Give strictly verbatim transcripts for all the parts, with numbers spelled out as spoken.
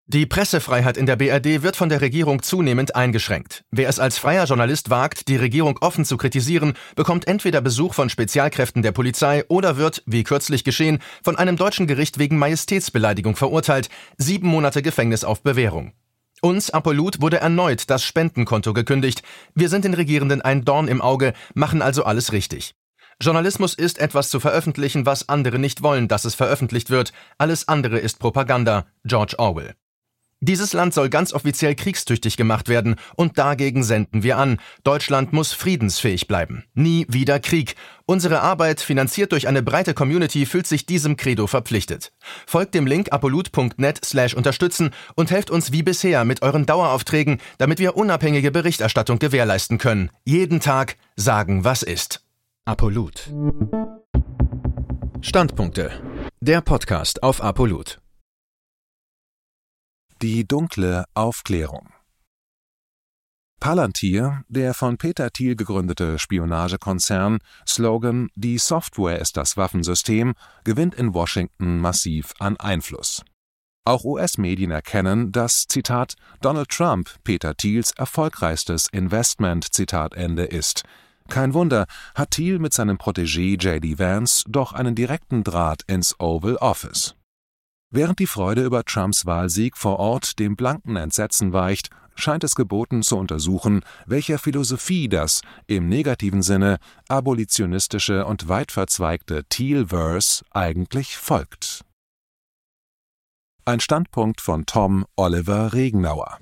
Die Pressefreiheit in der B R D wird von der Regierung zunehmend eingeschränkt. Wer es als freier Journalist wagt, die Regierung offen zu kritisieren, bekommt entweder Besuch von Spezialkräften der Polizei oder wird, wie kürzlich geschehen, von einem deutschen Gericht wegen Majestätsbeleidigung verurteilt, sieben Monate Gefängnis auf Bewährung. Uns, Apolut, wurde erneut das Spendenkonto gekündigt. Wir sind den Regierenden ein Dorn im Auge, machen also alles richtig. Journalismus ist, etwas zu veröffentlichen, was andere nicht wollen, dass es veröffentlicht wird. Alles andere ist Propaganda. George Orwell. Dieses Land soll ganz offiziell kriegstüchtig gemacht werden und dagegen senden wir an. Deutschland muss friedensfähig bleiben. Nie wieder Krieg. Unsere Arbeit, finanziert durch eine breite Community, fühlt sich diesem Credo verpflichtet. Folgt dem Link apolut punkt net slash unterstützen und helft uns wie bisher mit euren Daueraufträgen, damit wir unabhängige Berichterstattung gewährleisten können. Jeden Tag sagen, was ist. Apolut. Standpunkte. Der Podcast auf Apolut. Die dunkle Aufklärung. Palantir, der von Peter Thiel gegründete Spionagekonzern, Slogan „Die Software ist das Waffensystem“, gewinnt in Washington massiv an Einfluss. Auch U S-Medien erkennen, dass, Zitat, Donald Trump Peter Thiels erfolgreichstes Investment, Zitat Ende, ist. Kein Wunder, hat Thiel mit seinem Protégé J D Vance doch einen direkten Draht ins Oval Office. Während die Freude über Trumps Wahlsieg vor Ort dem blanken Entsetzen weicht, scheint es geboten zu untersuchen, welcher Philosophie das, im negativen Sinne, abolitionistische und weit verzweigte Thielverse eigentlich folgt. Ein Standpunkt von Tom Oliver Regenauer.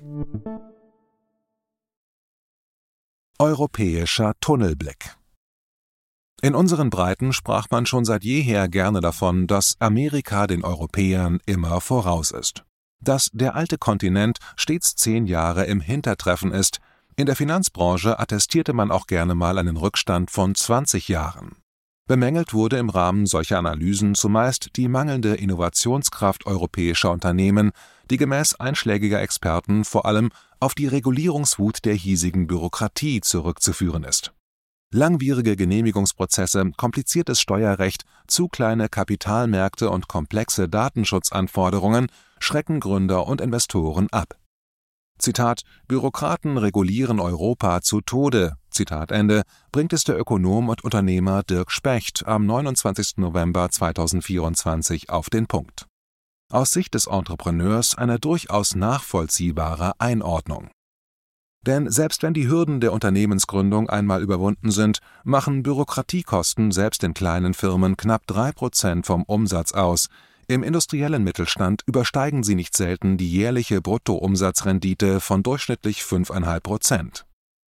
Europäischer Tunnelblick. In unseren Breiten sprach man schon seit jeher gerne davon, dass Amerika den Europäern immer voraus ist. Dass der alte Kontinent stets zehn Jahre im Hintertreffen ist. In der Finanzbranche attestierte man auch gerne mal einen Rückstand von zwanzig Jahren. Bemängelt wurde im Rahmen solcher Analysen zumeist die mangelnde Innovationskraft europäischer Unternehmen, die gemäß einschlägiger Experten vor allem auf die Regulierungswut der hiesigen Bürokratie zurückzuführen ist. Langwierige Genehmigungsprozesse, kompliziertes Steuerrecht, zu kleine Kapitalmärkte und komplexe Datenschutzanforderungen schrecken Gründer und Investoren ab. Zitat: Bürokraten regulieren Europa zu Tode, Zitat Ende, bringt es der Ökonom und Unternehmer Dirk Specht am neunundzwanzigsten November zweitausendvierundzwanzig auf den Punkt. Aus Sicht des Entrepreneurs eine durchaus nachvollziehbare Einordnung. Denn selbst wenn die Hürden der Unternehmensgründung einmal überwunden sind, machen Bürokratiekosten selbst in kleinen Firmen knapp drei Prozent vom Umsatz aus. Im industriellen Mittelstand übersteigen sie nicht selten die jährliche Bruttoumsatzrendite von durchschnittlich fünf Komma fünf Prozent.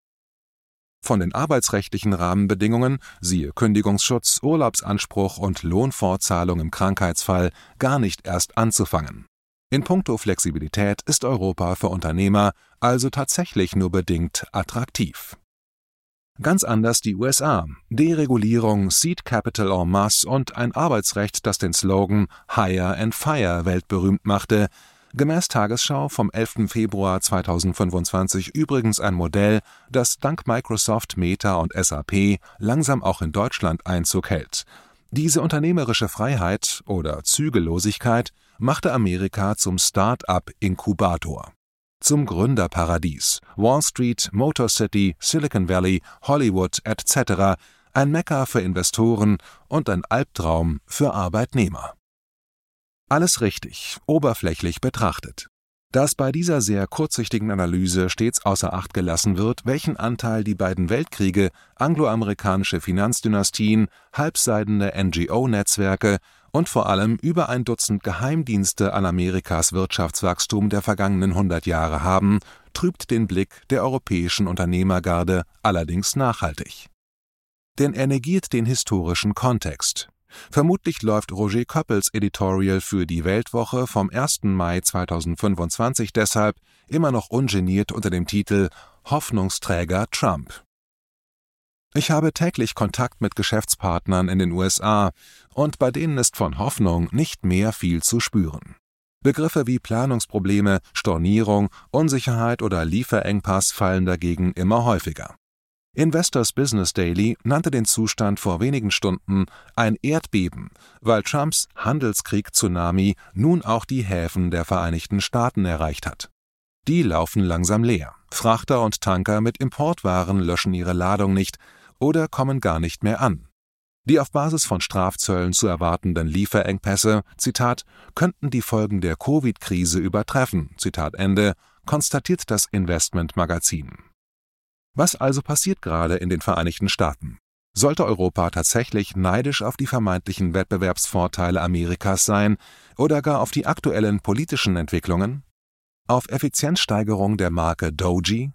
Von den arbeitsrechtlichen Rahmenbedingungen, siehe Kündigungsschutz, Urlaubsanspruch und Lohnfortzahlung im Krankheitsfall, gar nicht erst anzufangen. In puncto Flexibilität ist Europa für Unternehmer also tatsächlich nur bedingt attraktiv. Ganz anders die U S A. Deregulierung, Seed Capital en masse und ein Arbeitsrecht, das den Slogan Hire and Fire weltberühmt machte. Gemäß Tagesschau vom elften Februar zweitausendfünfundzwanzig übrigens ein Modell, das dank Microsoft, Meta und S A P langsam auch in Deutschland Einzug hält. Diese unternehmerische Freiheit oder Zügellosigkeit machte Amerika zum Start-up-Inkubator. Zum Gründerparadies. Wall Street, Motor City, Silicon Valley, Hollywood et cetera. Ein Mekka für Investoren und ein Albtraum für Arbeitnehmer. Alles richtig, oberflächlich betrachtet. Dass bei dieser sehr kurzsichtigen Analyse stets außer Acht gelassen wird, welchen Anteil die beiden Weltkriege, angloamerikanische Finanzdynastien, halbseidene N G O-Netzwerke und vor allem über ein Dutzend Geheimdienste an Amerikas Wirtschaftswachstum der vergangenen hundert Jahre haben, trübt den Blick der europäischen Unternehmergarde allerdings nachhaltig. Denn er negiert den historischen Kontext. Vermutlich läuft Roger Köppels Editorial für die Weltwoche vom ersten Mai zweitausendfünfundzwanzig deshalb immer noch ungeniert unter dem Titel »Hoffnungsträger Trump«. Ich habe täglich Kontakt mit Geschäftspartnern in den U S A und bei denen ist von Hoffnung nicht mehr viel zu spüren. Begriffe wie Planungsprobleme, Stornierung, Unsicherheit oder Lieferengpass fallen dagegen immer häufiger. Investors Business Daily nannte den Zustand vor wenigen Stunden ein Erdbeben, weil Trumps Handelskrieg-Tsunami nun auch die Häfen der Vereinigten Staaten erreicht hat. Die laufen langsam leer. Frachter und Tanker mit Importwaren löschen ihre Ladung nicht oder kommen gar nicht mehr an. Die auf Basis von Strafzöllen zu erwartenden Lieferengpässe, Zitat, könnten die Folgen der Covid-Krise übertreffen, Zitat Ende, konstatiert das Investmentmagazin. Was also passiert gerade in den Vereinigten Staaten? Sollte Europa tatsächlich neidisch auf die vermeintlichen Wettbewerbsvorteile Amerikas sein oder gar auf die aktuellen politischen Entwicklungen? Auf Effizienzsteigerung der Marke Doji?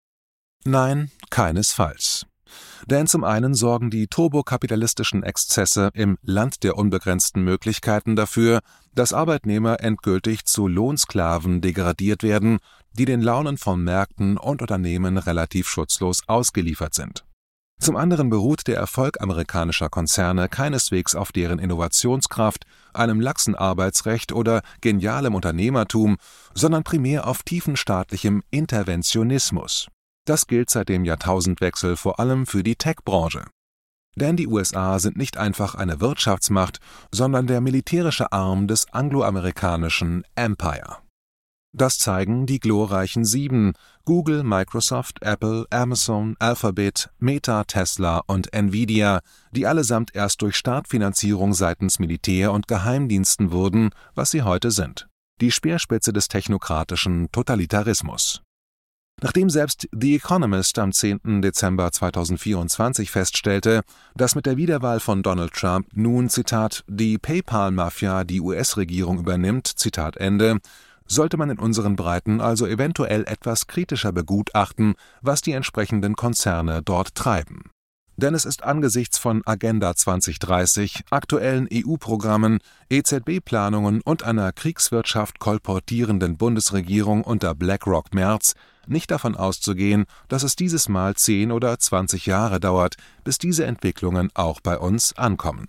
Nein, keinesfalls. Denn zum einen sorgen die turbokapitalistischen Exzesse im Land der unbegrenzten Möglichkeiten dafür, dass Arbeitnehmer endgültig zu Lohnsklaven degradiert werden, die den Launen von Märkten und Unternehmen relativ schutzlos ausgeliefert sind. Zum anderen beruht der Erfolg amerikanischer Konzerne keineswegs auf deren Innovationskraft, einem laxen Arbeitsrecht oder genialem Unternehmertum, sondern primär auf tiefenstaatlichem Interventionismus. Das gilt seit dem Jahrtausendwechsel vor allem für die Tech-Branche. Denn die U S A sind nicht einfach eine Wirtschaftsmacht, sondern der militärische Arm des angloamerikanischen Empire. Das zeigen die glorreichen Sieben: Google, Microsoft, Apple, Amazon, Alphabet, Meta, Tesla und Nvidia, die allesamt erst durch Startfinanzierung seitens Militär und Geheimdiensten wurden, was sie heute sind. Die Speerspitze des technokratischen Totalitarismus. Nachdem selbst The Economist am zehnten Dezember zweitausendvierundzwanzig feststellte, dass mit der Wiederwahl von Donald Trump nun, Zitat, die PayPal-Mafia die U S-Regierung übernimmt, Zitat Ende, sollte man in unseren Breiten also eventuell etwas kritischer begutachten, was die entsprechenden Konzerne dort treiben. Denn es ist angesichts von Agenda zwanzig dreißig, aktuellen E U-Programmen, E Z B-Planungen und einer Kriegswirtschaft kolportierenden Bundesregierung unter BlackRock-Merz nicht davon auszugehen, dass es dieses Mal zehn oder zwanzig Jahre dauert, bis diese Entwicklungen auch bei uns ankommen.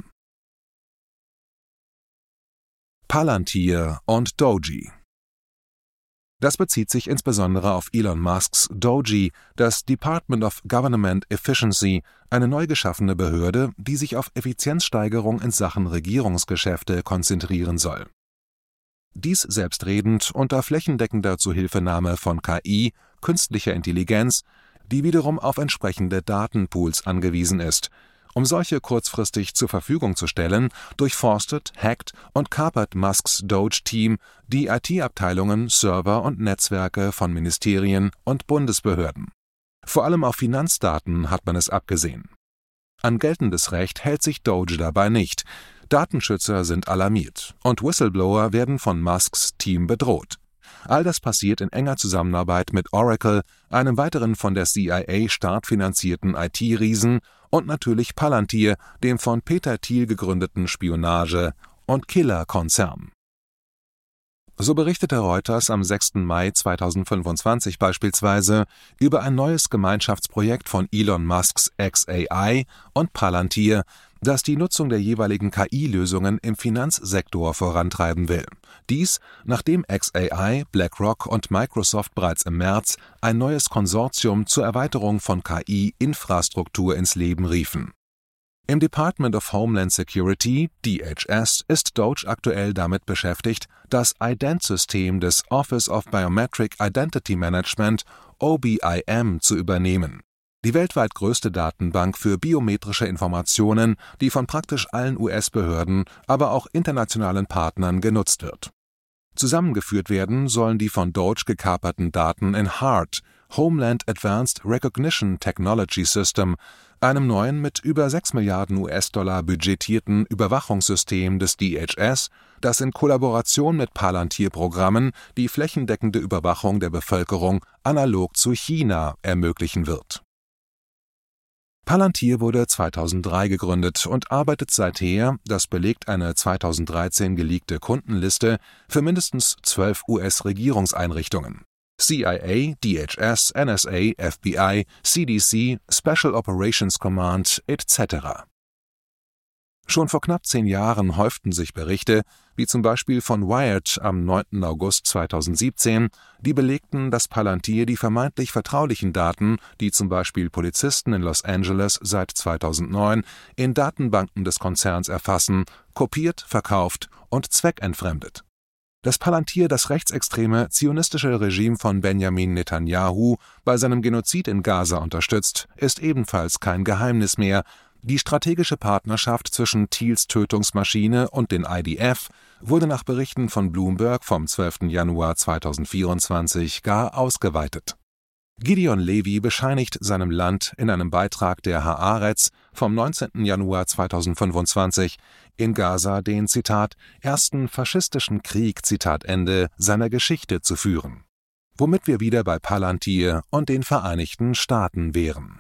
Palantir und Doji. Das bezieht sich insbesondere auf Elon Musks Doji, das Department of Government Efficiency, eine neu geschaffene Behörde, die sich auf Effizienzsteigerung in Sachen Regierungsgeschäfte konzentrieren soll. Dies selbstredend unter flächendeckender Zuhilfenahme von K I, künstlicher Intelligenz, die wiederum auf entsprechende Datenpools angewiesen ist. Um solche kurzfristig zur Verfügung zu stellen, durchforstet, hackt und kapert Musks Doge-Team die I T-Abteilungen, Server und Netzwerke von Ministerien und Bundesbehörden. Vor allem auf Finanzdaten hat man es abgesehen. An geltendes Recht hält sich Doge dabei nicht. Datenschützer sind alarmiert und Whistleblower werden von Musks Team bedroht. All das passiert in enger Zusammenarbeit mit Oracle, einem weiteren von der C I A startfinanzierten I T-Riesen, und natürlich Palantir, dem von Peter Thiel gegründeten Spionage- und Killer-Konzern. So berichtete Reuters am sechsten Mai zweitausendfünfundzwanzig beispielsweise über ein neues Gemeinschaftsprojekt von Elon Musks xAI und Palantir, das die Nutzung der jeweiligen K I-Lösungen im Finanzsektor vorantreiben will. Dies, nachdem xAI, BlackRock und Microsoft bereits im März ein neues Konsortium zur Erweiterung von K I-Infrastruktur ins Leben riefen. Im Department of Homeland Security, D H S, ist Doge aktuell damit beschäftigt, das Ident-System des Office of Biometric Identity Management, O B I M, zu übernehmen. Die weltweit größte Datenbank für biometrische Informationen, die von praktisch allen U S-Behörden, aber auch internationalen Partnern genutzt wird. Zusammengeführt werden sollen die von Doge gekaperten Daten in H A R T, Homeland Advanced Recognition Technology System, einem neuen mit über sechs Milliarden U S-Dollar budgetierten Überwachungssystem des D H S, das in Kollaboration mit Palantir-Programmen die flächendeckende Überwachung der Bevölkerung analog zu China ermöglichen wird. Palantir wurde zweitausenddrei gegründet und arbeitet seither, das belegt eine zweitausenddreizehn geleakte Kundenliste, für mindestens zwölf U S-Regierungseinrichtungen. C I A, D H S, N S A, F B I, C D C, Special Operations Command et cetera. Schon vor knapp zehn Jahren häuften sich Berichte, wie zum Beispiel von Wired am neunten August zweitausendsiebzehn, die belegten, dass Palantir die vermeintlich vertraulichen Daten, die zum Beispiel Polizisten in Los Angeles seit zweitausendneun in Datenbanken des Konzerns erfassen, kopiert, verkauft und zweckentfremdet. Dass Palantir das rechtsextreme zionistische Regime von Benjamin Netanyahu bei seinem Genozid in Gaza unterstützt, ist ebenfalls kein Geheimnis mehr. Die strategische Partnerschaft zwischen Thiels Tötungsmaschine und den I D F wurde nach Berichten von Bloomberg vom zwölften Januar zweitausendvierundzwanzig gar ausgeweitet. Gideon Levy bescheinigt seinem Land in einem Beitrag der Haaretz vom neunzehnten Januar zweitausendfünfundzwanzig in Gaza den, Zitat, ersten faschistischen Krieg, Zitat Ende, seiner Geschichte zu führen. Womit wir wieder bei Palantir und den Vereinigten Staaten wären.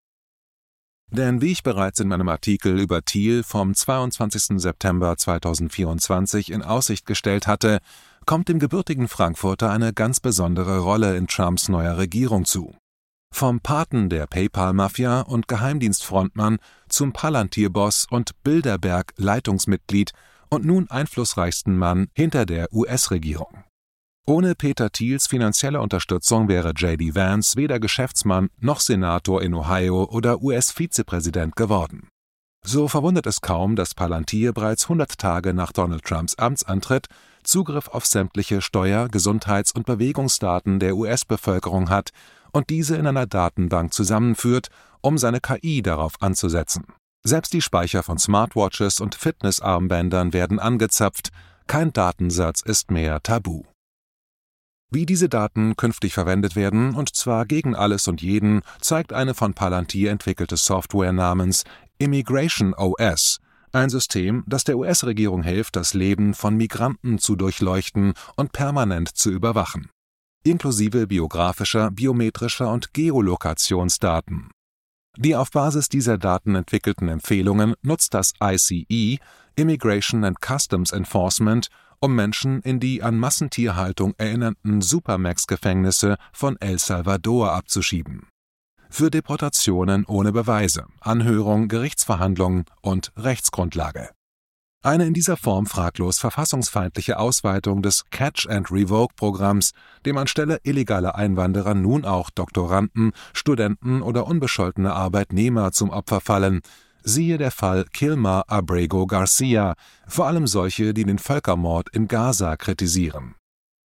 Denn wie ich bereits in meinem Artikel über Thiel vom zweiundzwanzigsten September zweitausendvierundzwanzig in Aussicht gestellt hatte, kommt dem gebürtigen Frankfurter eine ganz besondere Rolle in Trumps neuer Regierung zu. Vom Paten der PayPal-Mafia und Geheimdienstfrontmann zum Palantir-Boss und Bilderberg-Leitungsmitglied und nun einflussreichsten Mann hinter der U S-Regierung. Ohne Peter Thiels finanzielle Unterstützung wäre J D Vance weder Geschäftsmann noch Senator in Ohio oder U S-Vizepräsident geworden. So verwundert es kaum, dass Palantir bereits hundert Tage nach Donald Trumps Amtsantritt Zugriff auf sämtliche Steuer-, Gesundheits- und Bewegungsdaten der U S-Bevölkerung hat und diese in einer Datenbank zusammenführt, um seine K I darauf anzusetzen. Selbst die Speicher von Smartwatches und Fitnessarmbändern werden angezapft, kein Datensatz ist mehr tabu. Wie diese Daten künftig verwendet werden, und zwar gegen alles und jeden, zeigt eine von Palantir entwickelte Software namens Immigration O S, ein System, das der U S-Regierung hilft, das Leben von Migranten zu durchleuchten und permanent zu überwachen, inklusive biografischer, biometrischer und Geolokationsdaten. Die auf Basis dieser Daten entwickelten Empfehlungen nutzt das I C E, Immigration and Customs Enforcement, um Menschen in die an Massentierhaltung erinnernden Supermax-Gefängnisse von El Salvador abzuschieben. Für Deportationen ohne Beweise, Anhörung, Gerichtsverhandlungen und Rechtsgrundlage. Eine in dieser Form fraglos verfassungsfeindliche Ausweitung des Catch-and-Revoke-Programms, dem anstelle illegaler Einwanderer nun auch Doktoranden, Studenten oder unbescholtene Arbeitnehmer zum Opfer fallen. Siehe der Fall Kilmer Abrego Garcia, vor allem solche, die den Völkermord in Gaza kritisieren.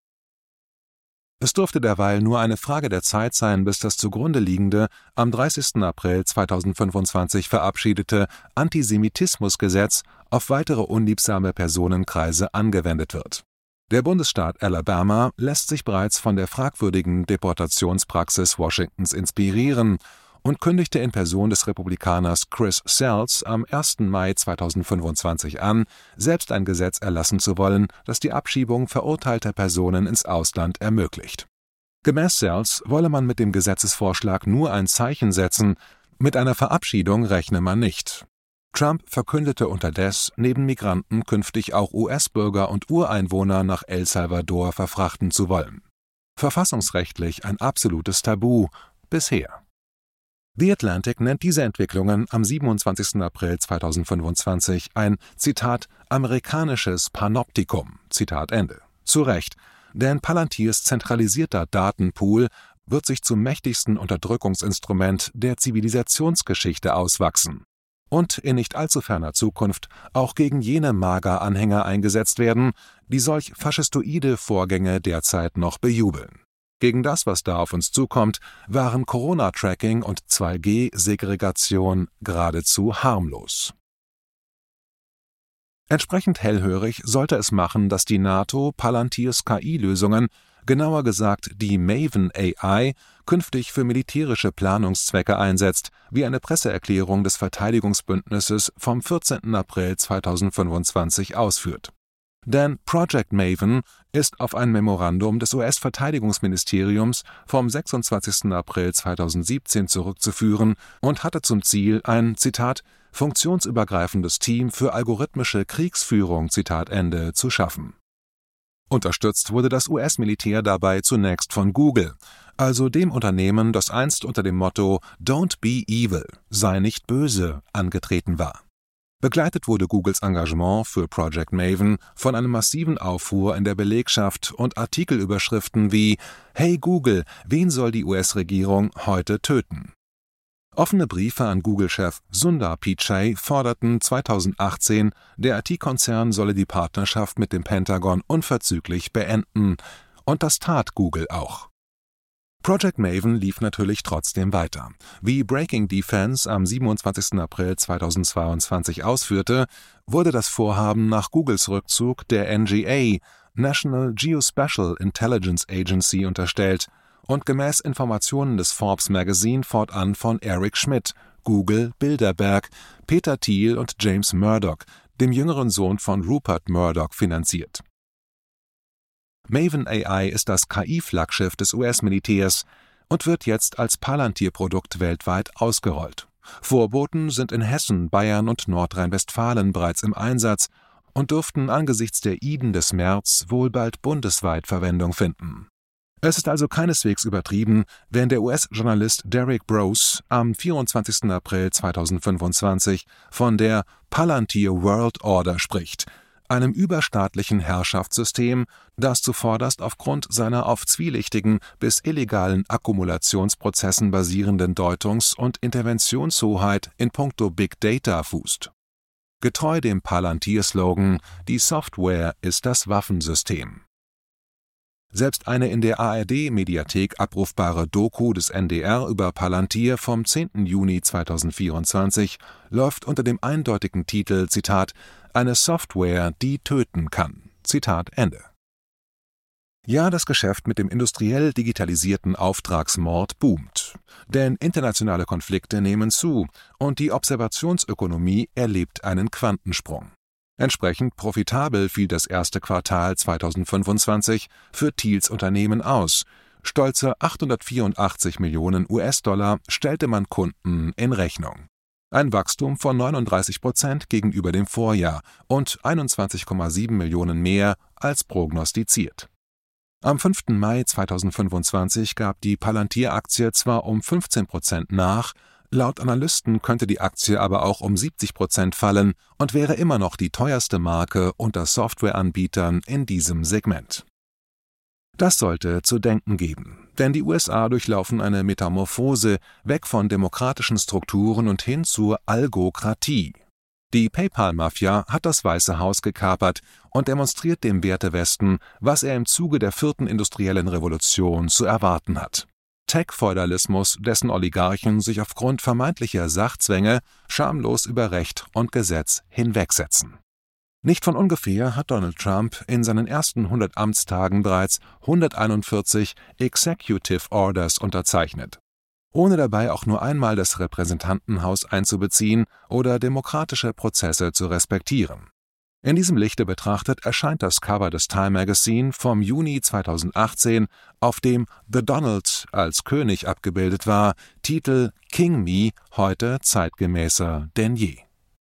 Es durfte derweil nur eine Frage der Zeit sein, bis das zugrunde liegende, am dreißigsten April zweitausendfünfundzwanzig verabschiedete Antisemitismusgesetz auf weitere unliebsame Personenkreise angewendet wird. Der Bundesstaat Alabama lässt sich bereits von der fragwürdigen Deportationspraxis Washingtons inspirieren und kündigte in Person des Republikaners Chris Sells am ersten Mai zweitausendfünfundzwanzig an, selbst ein Gesetz erlassen zu wollen, das die Abschiebung verurteilter Personen ins Ausland ermöglicht. Gemäß Sells wolle man mit dem Gesetzesvorschlag nur ein Zeichen setzen, mit einer Verabschiedung rechne man nicht. Trump verkündete unterdessen, neben Migranten künftig auch U S-Bürger und Ureinwohner nach El Salvador verfrachten zu wollen. Verfassungsrechtlich ein absolutes Tabu, bisher. The Atlantic nennt diese Entwicklungen am siebenundzwanzigsten April zweitausendfünfundzwanzig ein, Zitat, amerikanisches Panoptikum, Zitat Ende. Zu Recht, denn Palantirs zentralisierter Datenpool wird sich zum mächtigsten Unterdrückungsinstrument der Zivilisationsgeschichte auswachsen und in nicht allzu ferner Zukunft auch gegen jene MAGA-Anhänger eingesetzt werden, die solch faschistoide Vorgänge derzeit noch bejubeln. Gegen das, was da auf uns zukommt, waren Corona-Tracking und zwei G-Segregation geradezu harmlos. Entsprechend hellhörig sollte es machen, dass die NATO Palantirs K I-Lösungen, genauer gesagt die Maven A I, künftig für militärische Planungszwecke einsetzt, wie eine Presseerklärung des Verteidigungsbündnisses vom vierzehnten April zweitausendfünfundzwanzig ausführt. Denn Project Maven ist auf ein Memorandum des U S-Verteidigungsministeriums vom sechsundzwanzigsten April zweitausendsiebzehn zurückzuführen und hatte zum Ziel, ein, Zitat, funktionsübergreifendes Team für algorithmische Kriegsführung, Zitat Ende, zu schaffen. Unterstützt wurde das U S-Militär dabei zunächst von Google, also dem Unternehmen, das einst unter dem Motto Don't be evil, sei nicht böse, angetreten war. Begleitet wurde Googles Engagement für Project Maven von einem massiven Aufruhr in der Belegschaft und Artikelüberschriften wie »Hey Google, wen soll die U S-Regierung heute töten?« Offene Briefe an Google-Chef Sundar Pichai forderten zweitausendachtzehn, der I T-Konzern solle die Partnerschaft mit dem Pentagon unverzüglich beenden. Und das tat Google auch. Project Maven lief natürlich trotzdem weiter. Wie Breaking Defense am siebenundzwanzigsten April zweitausendzweiundzwanzig ausführte, wurde das Vorhaben nach Googles Rückzug der N G A, National Geospatial Intelligence Agency, unterstellt und gemäß Informationen des Forbes Magazine fortan von Eric Schmidt, Google Bilderberg, Peter Thiel und James Murdoch, dem jüngeren Sohn von Rupert Murdoch, finanziert. Maven A I ist das K I-Flaggschiff des U S-Militärs und wird jetzt als Palantir-Produkt weltweit ausgerollt. Vorboten sind in Hessen, Bayern und Nordrhein-Westfalen bereits im Einsatz und dürften angesichts der Iden des März wohl bald bundesweit Verwendung finden. Es ist also keineswegs übertrieben, wenn der U S-Journalist Derek Broze am vierundzwanzigsten April zweitausendfünfundzwanzig von der Palantir World Order spricht, einem überstaatlichen Herrschaftssystem, das zuvorderst aufgrund seiner auf zwielichtigen bis illegalen Akkumulationsprozessen basierenden Deutungs- und Interventionshoheit in puncto Big Data fußt. Getreu dem Palantir-Slogan »Die Software ist das Waffensystem«. Selbst eine in der A R D-Mediathek abrufbare Doku des N D R über Palantir vom zehnten Juni zweitausendvierundzwanzig läuft unter dem eindeutigen Titel, Zitat, »Eine Software, die töten kann«. Zitat Ende. Ja, das Geschäft mit dem industriell digitalisierten Auftragsmord boomt. Denn internationale Konflikte nehmen zu und die Observationsökonomie erlebt einen Quantensprung. Entsprechend profitabel fiel das erste Quartal zweitausendfünfundzwanzig für Thiels Unternehmen aus. Stolze achthundertvierundachtzig Millionen U S-Dollar stellte man Kunden in Rechnung. Ein Wachstum von neununddreißig Prozent gegenüber dem Vorjahr und einundzwanzig Komma sieben Millionen mehr als prognostiziert. Am fünften Mai zweitausendfünfundzwanzig gab die Palantir-Aktie zwar um fünfzehn Prozent nach, laut Analysten könnte die Aktie aber auch um siebzig Prozent fallen und wäre immer noch die teuerste Marke unter Softwareanbietern in diesem Segment. Das sollte zu denken geben, denn die U S A durchlaufen eine Metamorphose weg von demokratischen Strukturen und hin zur Algokratie. Die PayPal-Mafia hat das Weiße Haus gekapert und demonstriert dem Wertewesten, was er im Zuge der vierten industriellen Revolution zu erwarten hat. Tech-Feudalismus, dessen Oligarchen sich aufgrund vermeintlicher Sachzwänge schamlos über Recht und Gesetz hinwegsetzen. Nicht von ungefähr hat Donald Trump in seinen ersten hundert Amtstagen bereits hunderteinundvierzig Executive Orders unterzeichnet, ohne dabei auch nur einmal das Repräsentantenhaus einzubeziehen oder demokratische Prozesse zu respektieren. In diesem Lichte betrachtet erscheint das Cover des Time Magazine vom Juni zweitausendachtzehn, auf dem The Donald als König abgebildet war, Titel King Me, heute zeitgemäßer denn je.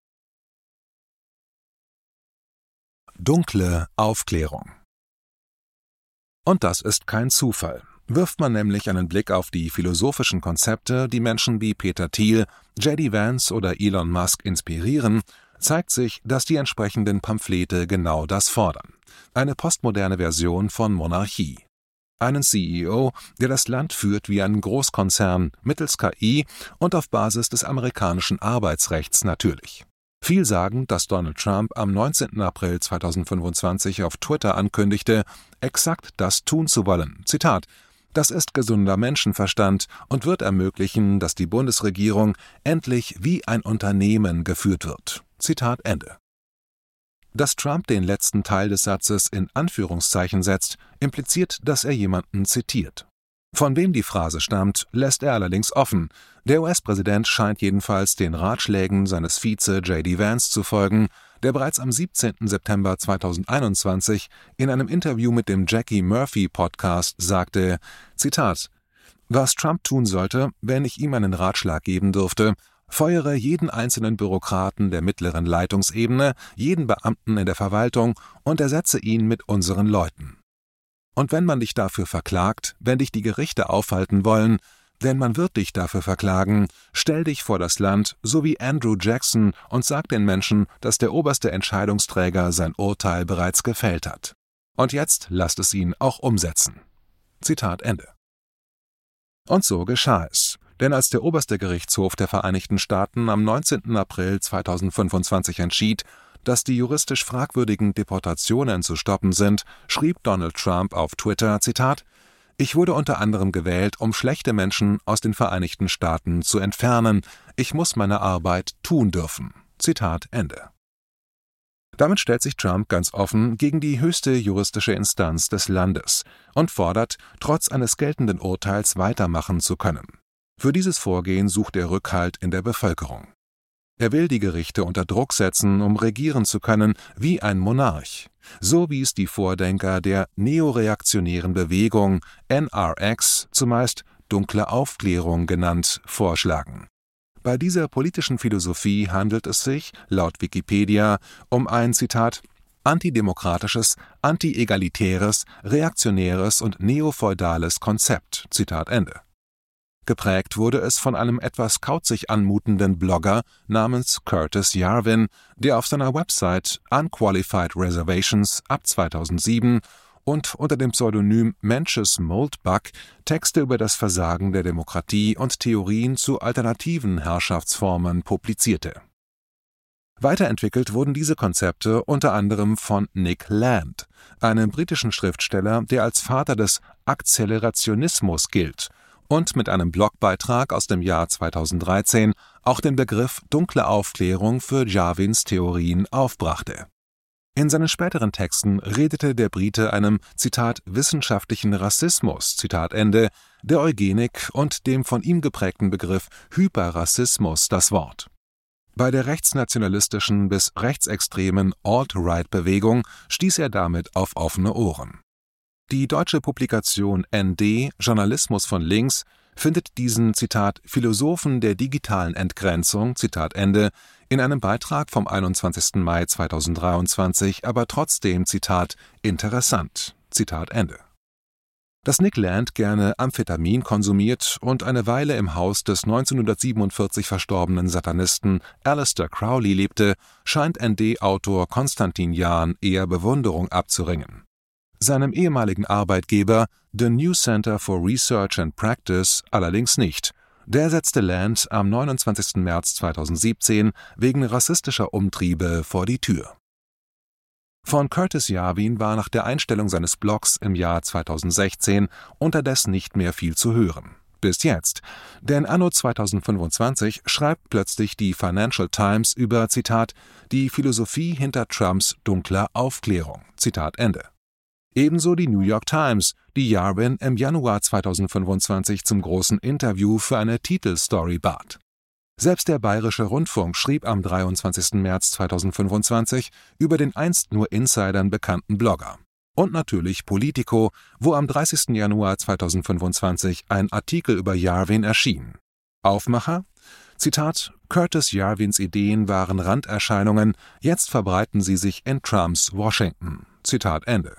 Dunkle Aufklärung. Und das ist kein Zufall. Wirft man nämlich einen Blick auf die philosophischen Konzepte, die Menschen wie Peter Thiel, J D Vance oder Elon Musk inspirieren, zeigt sich, dass die entsprechenden Pamphlete genau das fordern. Eine postmoderne Version von Monarchie. Einen C E O, der das Land führt wie einen Großkonzern, mittels K I und auf Basis des amerikanischen Arbeitsrechts natürlich. Vielsagend, dass Donald Trump am neunzehnten April zweitausendfünfundzwanzig auf Twitter ankündigte, exakt das tun zu wollen. Zitat: Das ist gesunder Menschenverstand und wird ermöglichen, dass die Bundesregierung endlich wie ein Unternehmen geführt wird. Zitat Ende. Dass Trump den letzten Teil des Satzes in Anführungszeichen setzt, impliziert, dass er jemanden zitiert. Von wem die Phrase stammt, lässt er allerdings offen. Der U S-Präsident scheint jedenfalls den Ratschlägen seines Vize J D Vance zu folgen, der bereits am siebzehnten September zweitausendeinundzwanzig in einem Interview mit dem Jackie Murphy Podcast sagte, Zitat: Was Trump tun sollte, wenn ich ihm einen Ratschlag geben dürfte, feuere jeden einzelnen Bürokraten der mittleren Leitungsebene, jeden Beamten in der Verwaltung und ersetze ihn mit unseren Leuten. Und wenn man dich dafür verklagt, wenn dich die Gerichte aufhalten wollen, Denn man wird dich dafür verklagen. Stell dich vor das Land, so wie Andrew Jackson, und sag den Menschen, dass der oberste Entscheidungsträger sein Urteil bereits gefällt hat. Und jetzt lasst es ihn auch umsetzen. Zitat Ende. Und so geschah es. Denn als der oberste Gerichtshof der Vereinigten Staaten am neunzehnten April zweitausendfünfundzwanzig entschied, dass die juristisch fragwürdigen Deportationen zu stoppen sind, schrieb Donald Trump auf Twitter, Zitat, »Ich wurde unter anderem gewählt, um schlechte Menschen aus den Vereinigten Staaten zu entfernen. Ich muss meine Arbeit tun dürfen.« Zitat Ende. Damit stellt sich Trump ganz offen gegen die höchste juristische Instanz des Landes und fordert, trotz eines geltenden Urteils weitermachen zu können. Für dieses Vorgehen sucht er Rückhalt in der Bevölkerung. Er will die Gerichte unter Druck setzen, um regieren zu können wie ein Monarch, so wie es die Vordenker der neoreaktionären Bewegung N R X, zumeist dunkle Aufklärung genannt, vorschlagen. Bei dieser politischen Philosophie handelt es sich, laut Wikipedia, um ein, Zitat, antidemokratisches, anti-egalitäres, reaktionäres und neofeudales Konzept, Zitat Ende. Geprägt wurde es von einem etwas kauzig anmutenden Blogger namens Curtis Yarvin, der auf seiner Website Unqualified Reservations ab zweitausendsieben und unter dem Pseudonym Mencius Moldbug Texte über das Versagen der Demokratie und Theorien zu alternativen Herrschaftsformen publizierte. Weiterentwickelt wurden diese Konzepte unter anderem von Nick Land, einem britischen Schriftsteller, der als Vater des Akzelerationismus gilt und mit einem Blogbeitrag aus dem Jahr zweitausenddreizehn auch den Begriff dunkle Aufklärung für Yarvins Theorien aufbrachte. In seinen späteren Texten redete der Brite einem, Zitat, wissenschaftlichen Rassismus, Zitat Ende, der Eugenik und dem von ihm geprägten Begriff Hyperrassismus das Wort. Bei der rechtsnationalistischen bis rechtsextremen Alt-Right-Bewegung stieß er damit auf offene Ohren. Die deutsche Publikation N D, Journalismus von links, findet diesen, Zitat, Philosophen der digitalen Entgrenzung, Zitat Ende, in einem Beitrag vom einundzwanzigsten Mai zweitausenddreiundzwanzig aber trotzdem, Zitat, interessant, Zitat Ende. Dass Nick Land gerne Amphetamin konsumiert und eine Weile im Haus des neunzehnhundertsiebenundvierzig verstorbenen Satanisten Aleister Crowley lebte, scheint N D-Autor Konstantin Jahn eher Bewunderung abzuringen. Seinem ehemaligen Arbeitgeber, The New Center for Research and Practice, allerdings nicht. Der setzte Land am neunundzwanzigsten März zweitausendsiebzehn wegen rassistischer Umtriebe vor die Tür. Von Curtis Yarvin war nach der Einstellung seines Blogs im Jahr zweitausendsechzehn unterdessen nicht mehr viel zu hören. Bis jetzt. Denn anno zweitausendfünfundzwanzig schreibt plötzlich die Financial Times über, Zitat, die Philosophie hinter Trumps dunkler Aufklärung, Zitat Ende. Ebenso die New York Times, die Yarvin im Januar zweitausendfünfundzwanzig zum großen Interview für eine Titelstory bat. Selbst der Bayerische Rundfunk schrieb am dreiundzwanzigsten März zweitausendfünfundzwanzig über den einst nur Insidern bekannten Blogger. Und natürlich Politico, wo am dreißigsten Januar zweitausendfünfundzwanzig ein Artikel über Yarvin erschien. Aufmacher? Zitat, Curtis Yarvins Ideen waren Randerscheinungen, jetzt verbreiten sie sich in Trumps Washington. Zitat Ende.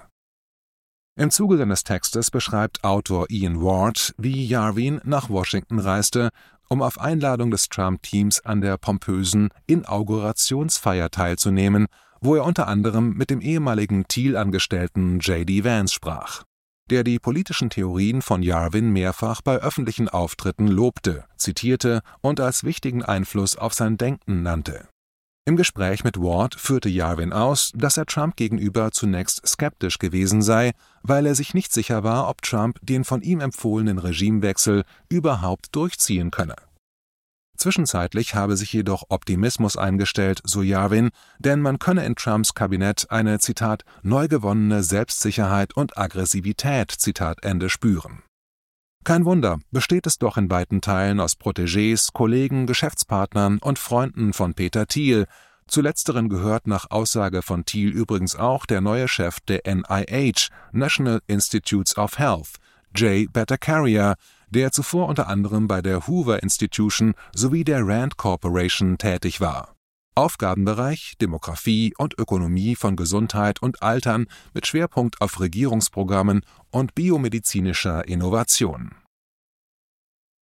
Im Zuge seines Textes beschreibt Autor Ian Ward, wie Yarvin nach Washington reiste, um auf Einladung des Trump-Teams an der pompösen Inaugurationsfeier teilzunehmen, wo er unter anderem mit dem ehemaligen Thiel-Angestellten J D Vance sprach, der die politischen Theorien von Yarvin mehrfach bei öffentlichen Auftritten lobte, zitierte und als wichtigen Einfluss auf sein Denken nannte. Im Gespräch mit Ward führte Yarvin aus, dass er Trump gegenüber zunächst skeptisch gewesen sei, weil er sich nicht sicher war, ob Trump den von ihm empfohlenen Regimewechsel überhaupt durchziehen könne. Zwischenzeitlich habe sich jedoch Optimismus eingestellt, so Yarvin, denn man könne in Trumps Kabinett eine, Zitat, neu gewonnene Selbstsicherheit und Aggressivität, Zitat Ende, spüren. Kein Wunder, besteht es doch in weiten Teilen aus Protégés, Kollegen, Geschäftspartnern und Freunden von Peter Thiel. Zu letzteren gehört nach Aussage von Thiel übrigens auch der neue Chef der N I H, National Institutes of Health, Jay Bhattacharya, der zuvor unter anderem bei der Hoover Institution sowie der Rand Corporation tätig war. Aufgabenbereich Demografie und Ökonomie von Gesundheit und Altern mit Schwerpunkt auf Regierungsprogrammen und biomedizinischer Innovation.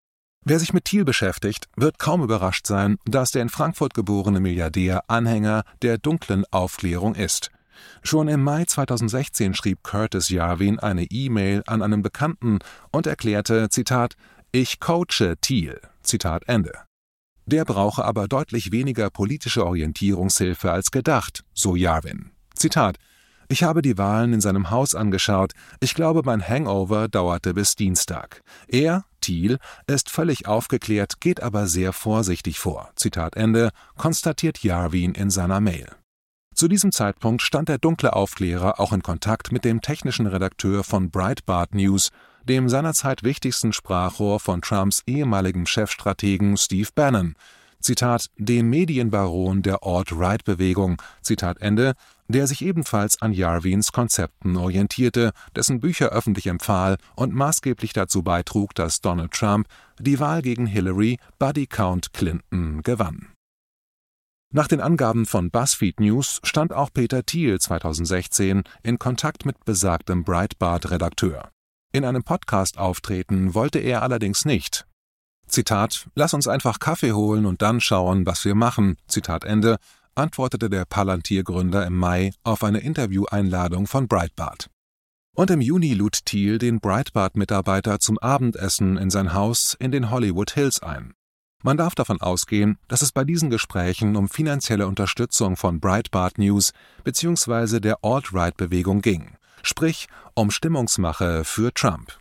Wer sich mit Thiel beschäftigt, wird kaum überrascht sein, dass der in Frankfurt geborene Milliardär Anhänger der dunklen Aufklärung ist. Schon im Mai zweitausendsechzehn schrieb Curtis Yarvin eine E-Mail an einen Bekannten und erklärte, Zitat, »Ich coache Thiel«, Zitat Ende. Der brauche aber deutlich weniger politische Orientierungshilfe als gedacht, so Yarvin. Zitat, »Ich habe die Wahlen in seinem Haus angeschaut. Ich glaube, mein Hangover dauerte bis Dienstag. Er, Thiel, ist völlig aufgeklärt, geht aber sehr vorsichtig vor«, Zitat Ende, konstatiert Yarvin in seiner Mail. Zu diesem Zeitpunkt stand der dunkle Aufklärer auch in Kontakt mit dem technischen Redakteur von Breitbart News, dem seinerzeit wichtigsten Sprachrohr von Trumps ehemaligem Chefstrategen Steve Bannon, Zitat, dem Medienbaron der Alt-Right-Bewegung, Zitat Ende, der sich ebenfalls an Yarvins Konzepten orientierte, dessen Bücher öffentlich empfahl und maßgeblich dazu beitrug, dass Donald Trump die Wahl gegen Hillary Buddy Count Clinton gewann. Nach den Angaben von BuzzFeed News stand auch Peter Thiel zweitausendsechzehn in Kontakt mit besagtem Breitbart-Redakteur. In einem Podcast auftreten wollte er allerdings nicht. Zitat, »Lass uns einfach Kaffee holen und dann schauen, was wir machen«, Zitat Ende, antwortete der Palantir-Gründer im Mai auf eine Intervieweinladung von Breitbart. Und im Juni lud Thiel den Breitbart-Mitarbeiter zum Abendessen in sein Haus in den Hollywood Hills ein. Man darf davon ausgehen, dass es bei diesen Gesprächen um finanzielle Unterstützung von Breitbart News bzw. der Alt-Right-Bewegung ging, sprich um Stimmungsmache für Trump.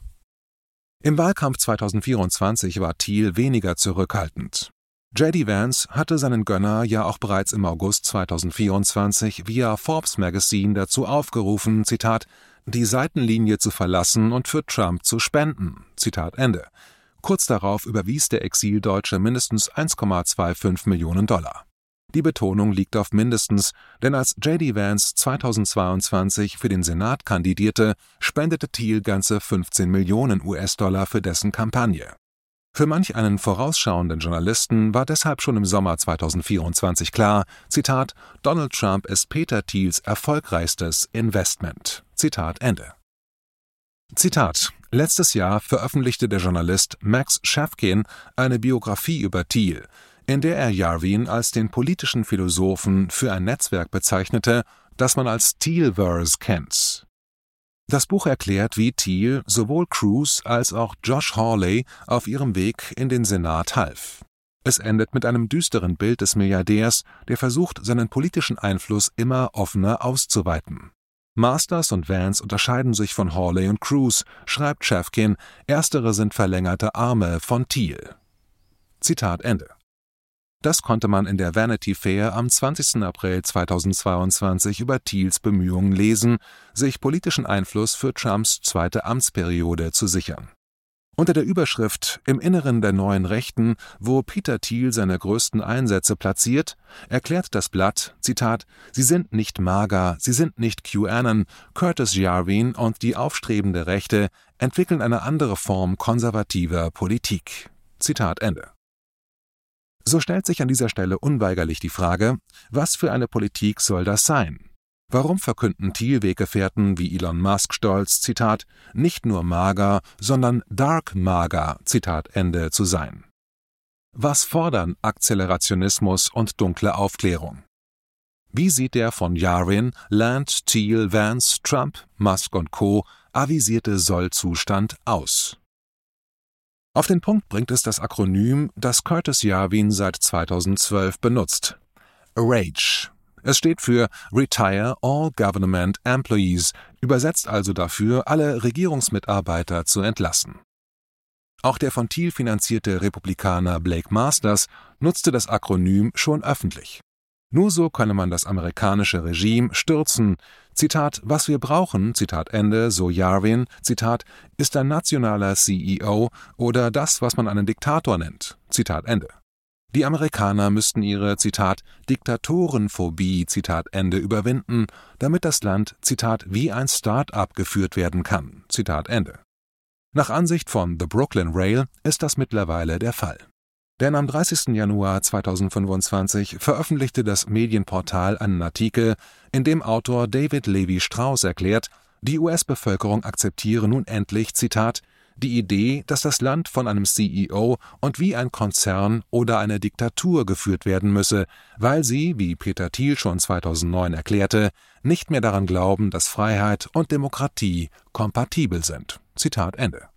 Im Wahlkampf zweitausendvierundzwanzig war Thiel weniger zurückhaltend. J D Vance hatte seinen Gönner ja auch bereits im August zweitausendvierundzwanzig via Forbes Magazine dazu aufgerufen, Zitat, die Seitenlinie zu verlassen und für Trump zu spenden, Zitat Ende. Kurz darauf überwies der Exildeutsche mindestens eins Komma fünfundzwanzig Millionen Dollar. Die Betonung liegt auf mindestens, denn als J D Vance zweitausendzweiundzwanzig für den Senat kandidierte, spendete Thiel ganze fünfzehn Millionen U S-Dollar für dessen Kampagne. Für manch einen vorausschauenden Journalisten war deshalb schon im Sommer zweitausendvierundzwanzig klar, Zitat, Donald Trump ist Peter Thiels erfolgreichstes Investment. Zitat Ende. Zitat: Letztes Jahr veröffentlichte der Journalist Max Shafkin eine Biografie über Thiel, in der er Yarvin als den politischen Philosophen für ein Netzwerk bezeichnete, das man als Thielverse kennt. Das Buch erklärt, wie Thiel sowohl Cruz als auch Josh Hawley auf ihrem Weg in den Senat half. Es endet mit einem düsteren Bild des Milliardärs, der versucht, seinen politischen Einfluss immer offener auszuweiten. Masters und Vance unterscheiden sich von Hawley und Cruz, schreibt Shafkin, erstere sind verlängerte Arme von Thiel. Zitat Ende. Das konnte man in der Vanity Fair am zwanzigsten April zweitausendzweiundzwanzig über Thiels Bemühungen lesen, sich politischen Einfluss für Trumps zweite Amtsperiode zu sichern. Unter der Überschrift »Im Inneren der neuen Rechten«, wo Peter Thiel seine größten Einsätze platziert, erklärt das Blatt, Zitat, »Sie sind nicht MAGA, sie sind nicht QAnon, Curtis Yarvin und die aufstrebende Rechte entwickeln eine andere Form konservativer Politik.« Zitat Ende. So stellt sich an dieser Stelle unweigerlich die Frage, was für eine Politik soll das sein? Warum verkünden Thiel-Weggefährten wie Elon Musk stolz, Zitat, nicht nur MAGA, sondern Dark MAGA, Zitat Ende, zu sein? Was fordern Akzelerationismus und dunkle Aufklärung? Wie sieht der von Yarvin, Land, Thiel, Vance, Trump, Musk und Co. avisierte Sollzustand aus? Auf den Punkt bringt es das Akronym, das Curtis Yarvin seit zweitausendzwölf benutzt. RAGE. Es steht für Retire All Government Employees, übersetzt also dafür, alle Regierungsmitarbeiter zu entlassen. Auch der von Thiel finanzierte Republikaner Blake Masters nutzte das Akronym schon öffentlich. Nur so könne man das amerikanische Regime stürzen. Zitat, was wir brauchen, Zitat Ende, so Yarvin, Zitat, ist ein nationaler C E O oder das, was man einen Diktator nennt, Zitat Ende. Die Amerikaner müssten ihre, Zitat, Diktatorenphobie, Zitat Ende, überwinden, damit das Land, Zitat, wie ein Start-up geführt werden kann, Zitat Ende. Nach Ansicht von The Brooklyn Rail ist das mittlerweile der Fall. Denn am dreißigsten Januar zweitausendfünfundzwanzig veröffentlichte das Medienportal einen Artikel, in dem Autor David Levi Strauss erklärt, die U S-Bevölkerung akzeptiere nun endlich, Zitat, die Idee, dass das Land von einem C E O und wie ein Konzern oder eine Diktatur geführt werden müsse, weil sie, wie Peter Thiel schon zweitausendneun erklärte, nicht mehr daran glauben, dass Freiheit und Demokratie kompatibel sind. Zitat Ende.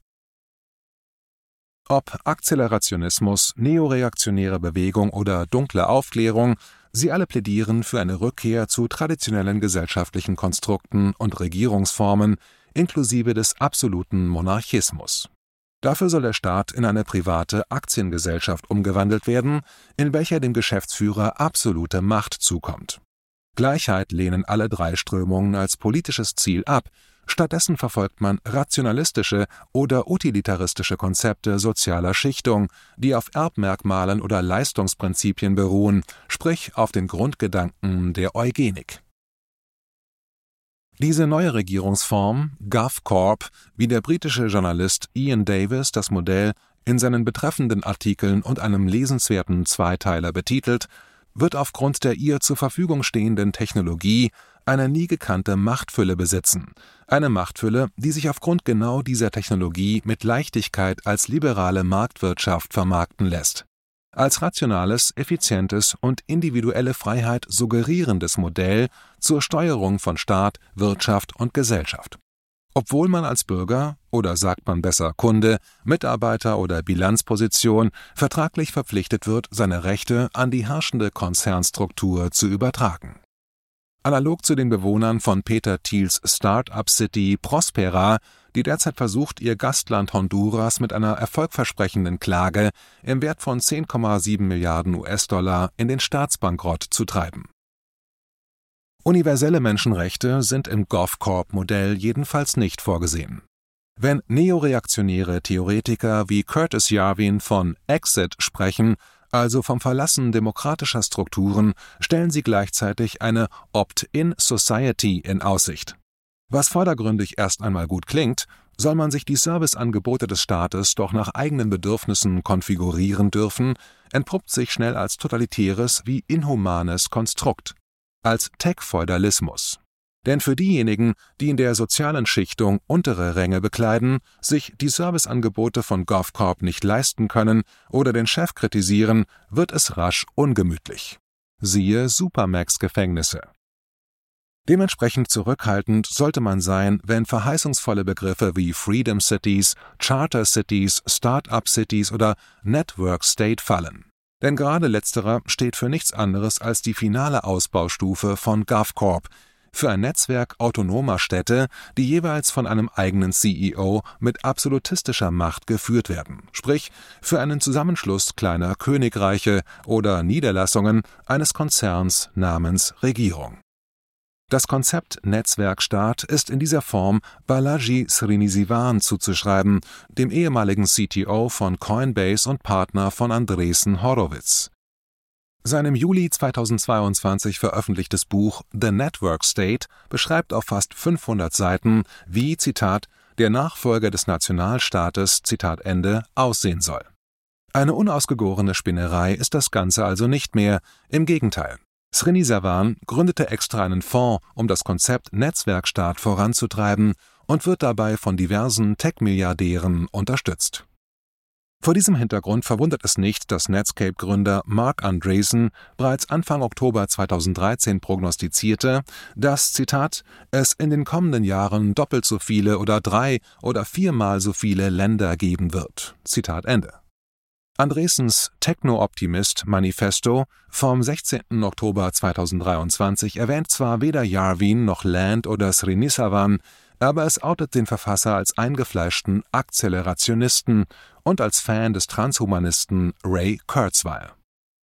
Ob Akzelerationismus, neoreaktionäre Bewegung oder dunkle Aufklärung, sie alle plädieren für eine Rückkehr zu traditionellen gesellschaftlichen Konstrukten und Regierungsformen, inklusive des absoluten Monarchismus. Dafür soll der Staat in eine private Aktiengesellschaft umgewandelt werden, in welcher dem Geschäftsführer absolute Macht zukommt. Gleichheit lehnen alle drei Strömungen als politisches Ziel ab, stattdessen verfolgt man rationalistische oder utilitaristische Konzepte sozialer Schichtung, die auf Erbmerkmalen oder Leistungsprinzipien beruhen, sprich auf den Grundgedanken der Eugenik. Diese neue Regierungsform, GovCorp, wie der britische Journalist Ian Davis das Modell in seinen betreffenden Artikeln und einem lesenswerten Zweiteiler betitelt, wird aufgrund der ihr zur Verfügung stehenden Technologie eine nie gekannte Machtfülle besitzen. Eine Machtfülle, die sich aufgrund genau dieser Technologie mit Leichtigkeit als liberale Marktwirtschaft vermarkten lässt. Als rationales, effizientes und individuelle Freiheit suggerierendes Modell zur Steuerung von Staat, Wirtschaft und Gesellschaft. Obwohl man als Bürger, oder sagt man besser Kunde, Mitarbeiter oder Bilanzposition vertraglich verpflichtet wird, seine Rechte an die herrschende Konzernstruktur zu übertragen. Analog zu den Bewohnern von Peter Thiels Start-up-City Prospera, die derzeit versucht, ihr Gastland Honduras mit einer erfolgversprechenden Klage im Wert von zehn Komma sieben Milliarden U S-Dollar in den Staatsbankrott zu treiben. Universelle Menschenrechte sind im GovCorp-Modell jedenfalls nicht vorgesehen. Wenn neoreaktionäre Theoretiker wie Curtis Yarvin von Exit sprechen, also vom Verlassen demokratischer Strukturen, stellen sie gleichzeitig eine Opt-in-Society in Aussicht. Was vordergründig erst einmal gut klingt, soll man sich die Serviceangebote des Staates doch nach eigenen Bedürfnissen konfigurieren dürfen, entpuppt sich schnell als totalitäres wie inhumanes Konstrukt, als Tech-Feudalismus. Denn für diejenigen, die in der sozialen Schichtung untere Ränge bekleiden, sich die Serviceangebote von GovCorp nicht leisten können oder den Chef kritisieren, wird es rasch ungemütlich. Siehe Supermax-Gefängnisse. Dementsprechend zurückhaltend sollte man sein, wenn verheißungsvolle Begriffe wie Freedom Cities, Charter Cities, Start-up Cities oder Network State fallen. Denn gerade letzterer steht für nichts anderes als die finale Ausbaustufe von GovCorp, für ein Netzwerk autonomer Städte, die jeweils von einem eigenen C E O mit absolutistischer Macht geführt werden, sprich für einen Zusammenschluss kleiner Königreiche oder Niederlassungen eines Konzerns namens Regierung. Das Konzept Netzwerkstaat ist in dieser Form Balaji Srinivasan zuzuschreiben, dem ehemaligen C T O von Coinbase und Partner von Andreessen Horowitz. Sein im Juli zweitausendzweiundzwanzig veröffentlichtes Buch The Network State beschreibt auf fast fünfhundert Seiten, wie, Zitat, der Nachfolger des Nationalstaates, Zitat Ende, aussehen soll. Eine unausgegorene Spinnerei ist das Ganze also nicht mehr, im Gegenteil. Srinivasan gründete extra einen Fonds, um das Konzept Netzwerkstaat voranzutreiben und wird dabei von diversen Tech-Milliardären unterstützt. Vor diesem Hintergrund verwundert es nicht, dass Netscape-Gründer Marc Andreessen bereits Anfang Oktober zweitausenddreizehn prognostizierte, dass, Zitat, es in den kommenden Jahren doppelt so viele oder drei- oder viermal so viele Länder geben wird. Zitat Ende. Andreessens Techno-Optimist Manifesto vom sechzehnten Oktober zweitausenddreiundzwanzig erwähnt zwar weder Yarvin noch Land oder Srinivasan, aber es outet den Verfasser als eingefleischten Akzelerationisten und als Fan des Transhumanisten Ray Kurzweil.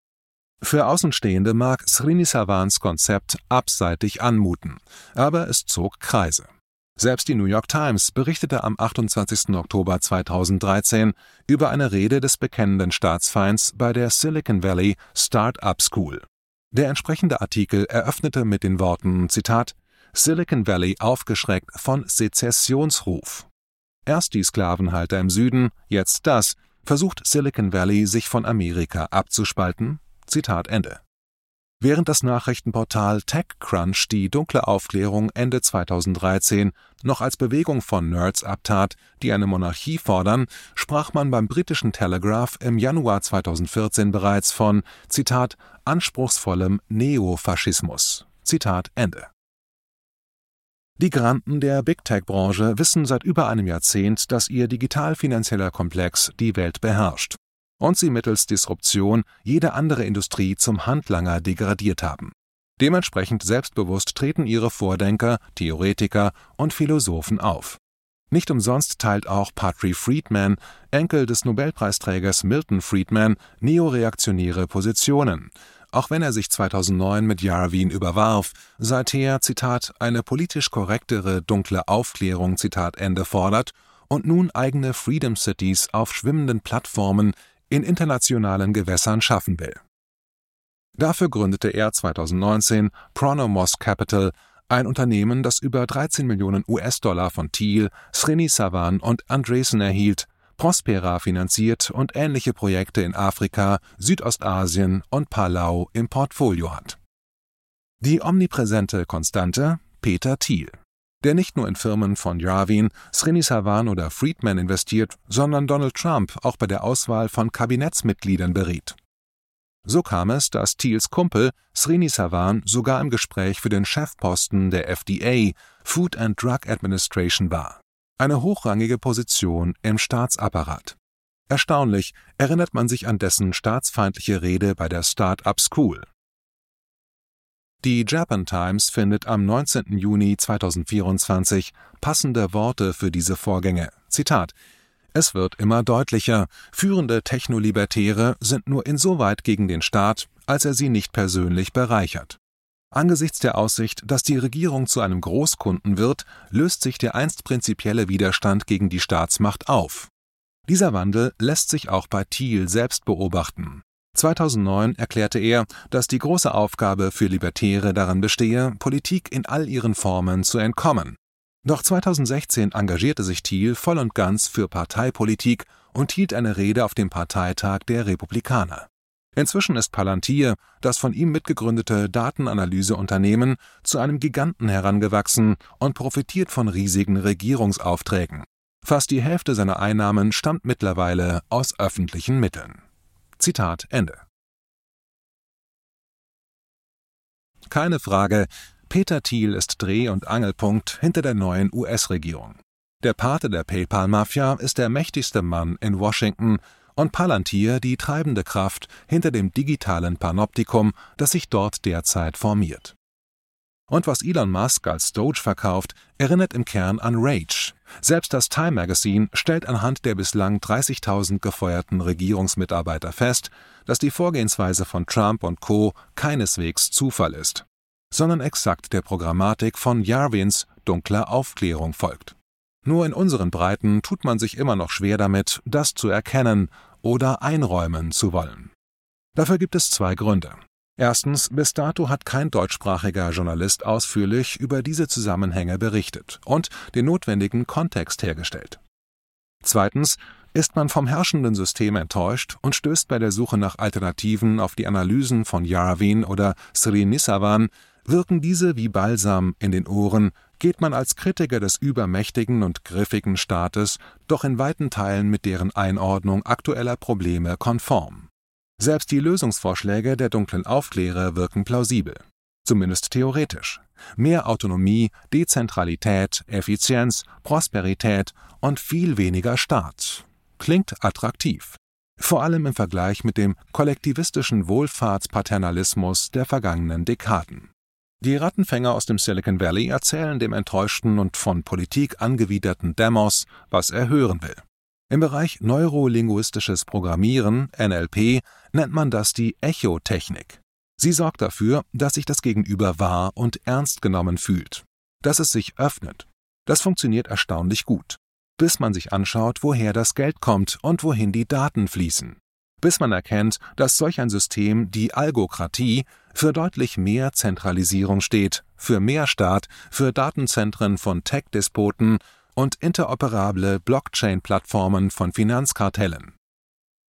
Für Außenstehende mag Srinivasans Konzept abseitig anmuten, aber es zog Kreise. Selbst die New York Times berichtete am achtundzwanzigsten Oktober zweitausenddreizehn über eine Rede des bekennenden Staatsfeinds bei der Silicon Valley Start-up School. Der entsprechende Artikel eröffnete mit den Worten, Zitat, Silicon Valley aufgeschreckt von Sezessionsruf. Erst die Sklavenhalter im Süden, jetzt das, versucht Silicon Valley sich von Amerika abzuspalten? Zitat Ende. Während das Nachrichtenportal TechCrunch die dunkle Aufklärung Ende zweitausenddreizehn noch als Bewegung von Nerds abtat, die eine Monarchie fordern, sprach man beim britischen Telegraph im Januar zweitausendvierzehn bereits von, Zitat, anspruchsvollem Neofaschismus. Zitat Ende. Die Granden der Big-Tech-Branche wissen seit über einem Jahrzehnt, dass ihr digital-finanzieller Komplex die Welt beherrscht und sie mittels Disruption jede andere Industrie zum Handlanger degradiert haben. Dementsprechend selbstbewusst treten ihre Vordenker, Theoretiker und Philosophen auf. Nicht umsonst teilt auch Patry Friedman, Enkel des Nobelpreisträgers Milton Friedman, neoreaktionäre Positionen, auch wenn er sich zweitausendneun mit Yarvin überwarf, seither, Zitat, eine politisch korrektere dunkle Aufklärung, Zitat Ende, fordert und nun eigene Freedom Cities auf schwimmenden Plattformen in internationalen Gewässern schaffen will. Dafür gründete er zweitausendneunzehn Pronomos Capital, ein Unternehmen, das über dreizehn Millionen U S-Dollar von Thiel, Srini Savan und Andreessen erhielt, Prospera finanziert und ähnliche Projekte in Afrika, Südostasien und Palau im Portfolio hat. Die omnipräsente Konstante: Peter Thiel, der nicht nur in Firmen von Yarvin, Srini Savan oder Friedman investiert, sondern Donald Trump auch bei der Auswahl von Kabinettsmitgliedern beriet. So kam es, dass Thiels Kumpel Srini Savan sogar im Gespräch für den Chefposten der F D A, Food and Drug Administration, war. Eine hochrangige Position im Staatsapparat. Erstaunlich erinnert man sich an dessen staatsfeindliche Rede bei der Start-up School. Die Japan Times findet am neunzehnten Juni zweitausendvierundzwanzig passende Worte für diese Vorgänge. Zitat: Es wird immer deutlicher, führende Technolibertäre sind nur insoweit gegen den Staat, als er sie nicht persönlich bereichert. Angesichts der Aussicht, dass die Regierung zu einem Großkunden wird, löst sich der einst prinzipielle Widerstand gegen die Staatsmacht auf. Dieser Wandel lässt sich auch bei Thiel selbst beobachten. zweitausendneun erklärte er, dass die große Aufgabe für Libertäre darin bestehe, Politik in all ihren Formen zu entkommen. Doch zweitausendsechzehn engagierte sich Thiel voll und ganz für Parteipolitik und hielt eine Rede auf dem Parteitag der Republikaner. Inzwischen ist Palantir, das von ihm mitgegründete Datenanalyseunternehmen, zu einem Giganten herangewachsen und profitiert von riesigen Regierungsaufträgen. Fast die Hälfte seiner Einnahmen stammt mittlerweile aus öffentlichen Mitteln. Zitat Ende. Keine Frage, Peter Thiel ist Dreh- und Angelpunkt hinter der neuen U S-Regierung. Der Pate der PayPal-Mafia ist der mächtigste Mann in Washington und Palantir die treibende Kraft hinter dem digitalen Panoptikum, das sich dort derzeit formiert. Und was Elon Musk als Doge verkauft, erinnert im Kern an Rage. Selbst das Time Magazine stellt anhand der bislang dreißigtausend gefeuerten Regierungsmitarbeiter fest, dass die Vorgehensweise von Trump und Co. keineswegs Zufall ist, sondern exakt der Programmatik von Yarvins dunkler Aufklärung folgt. Nur in unseren Breiten tut man sich immer noch schwer damit, das zu erkennen oder einräumen zu wollen. Dafür gibt es zwei Gründe. Erstens, bis dato hat kein deutschsprachiger Journalist ausführlich über diese Zusammenhänge berichtet und den notwendigen Kontext hergestellt. Zweitens, ist man vom herrschenden System enttäuscht und stößt bei der Suche nach Alternativen auf die Analysen von Yarvin oder Srini Savan, wirken diese wie Balsam in den Ohren, geht man als Kritiker des übermächtigen und griffigen Staates doch in weiten Teilen mit deren Einordnung aktueller Probleme konform. Selbst die Lösungsvorschläge der dunklen Aufklärer wirken plausibel, zumindest theoretisch. Mehr Autonomie, Dezentralität, Effizienz, Prosperität und viel weniger Staat. Klingt attraktiv. Vor allem im Vergleich mit dem kollektivistischen Wohlfahrtspaternalismus der vergangenen Dekaden. Die Rattenfänger aus dem Silicon Valley erzählen dem enttäuschten und von Politik angewiderten Demos, was er hören will. Im Bereich neurolinguistisches Programmieren, N L P, nennt man das die Echotechnik. Sie sorgt dafür, dass sich das Gegenüber wahr und ernst genommen fühlt, dass es sich öffnet. Das funktioniert erstaunlich gut, bis man sich anschaut, woher das Geld kommt und wohin die Daten fließen. Bis man erkennt, dass solch ein System, die Algokratie, für deutlich mehr Zentralisierung steht, für mehr Staat, für Datenzentren von Tech-Despoten und interoperable Blockchain-Plattformen von Finanzkartellen.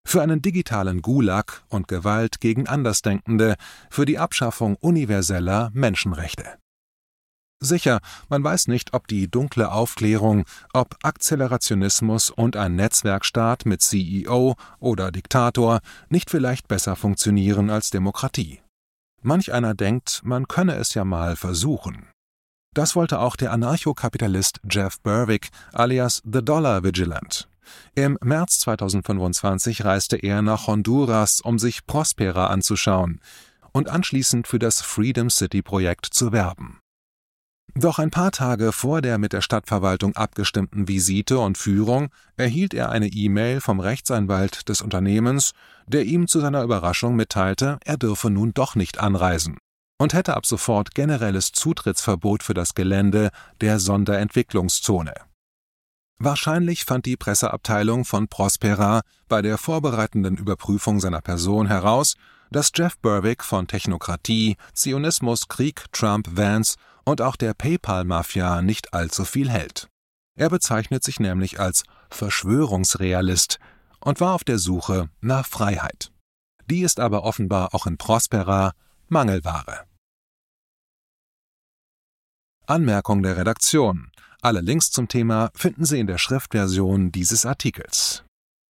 für einen digitalen Gulag und Gewalt gegen Andersdenkende, für die Abschaffung universeller Menschenrechte. Sicher, man weiß nicht, ob die dunkle Aufklärung, ob Akzelerationismus und ein Netzwerkstaat mit C E O oder Diktator nicht vielleicht besser funktionieren als Demokratie. Manch einer denkt, man könne es ja mal versuchen. Das wollte auch der Anarchokapitalist Jeff Berwick alias The Dollar Vigilant. Im März zweitausendfünfundzwanzig reiste er nach Honduras, um sich Prospera anzuschauen und anschließend für das Freedom City-Projekt zu werben. Doch ein paar Tage vor der mit der Stadtverwaltung abgestimmten Visite und Führung erhielt er eine E-Mail vom Rechtsanwalt des Unternehmens, der ihm zu seiner Überraschung mitteilte, er dürfe nun doch nicht anreisen und hätte ab sofort generelles Zutrittsverbot für das Gelände der Sonderentwicklungszone. Wahrscheinlich fand die Presseabteilung von Prospera bei der vorbereitenden Überprüfung seiner Person heraus, dass Jeff Berwick von Technokratie, Zionismus, Krieg, Trump, Vance und auch der PayPal-Mafia nicht allzu viel hält. Er bezeichnet sich nämlich als Verschwörungsrealist und war auf der Suche nach Freiheit. Die ist aber offenbar auch in Prospera Mangelware. Anmerkung der Redaktion. Alle Links zum Thema finden Sie in der Schriftversion dieses Artikels.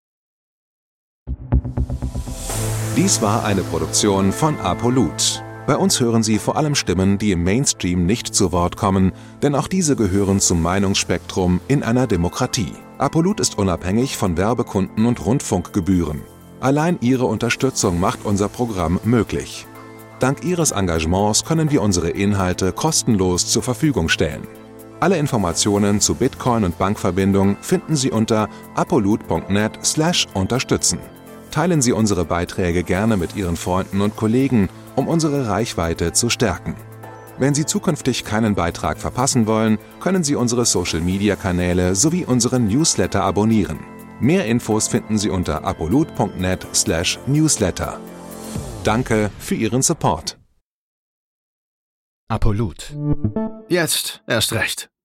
Dies war eine Produktion von Apolut. Bei uns hören Sie vor allem Stimmen, die im Mainstream nicht zu Wort kommen, denn auch diese gehören zum Meinungsspektrum in einer Demokratie. Apolut ist unabhängig von Werbekunden und Rundfunkgebühren. Allein Ihre Unterstützung macht unser Programm möglich. Dank Ihres Engagements können wir unsere Inhalte kostenlos zur Verfügung stellen. Alle Informationen zu Bitcoin und Bankverbindung finden Sie unter apolut punkt net slash unterstützen. Teilen Sie unsere Beiträge gerne mit Ihren Freunden und Kollegen, um unsere Reichweite zu stärken. Wenn Sie zukünftig keinen Beitrag verpassen wollen, können Sie unsere Social-Media-Kanäle sowie unseren Newsletter abonnieren. Mehr Infos finden Sie unter apolut punkt net slash newsletter. Danke für Ihren Support. Apolut. Jetzt erst recht.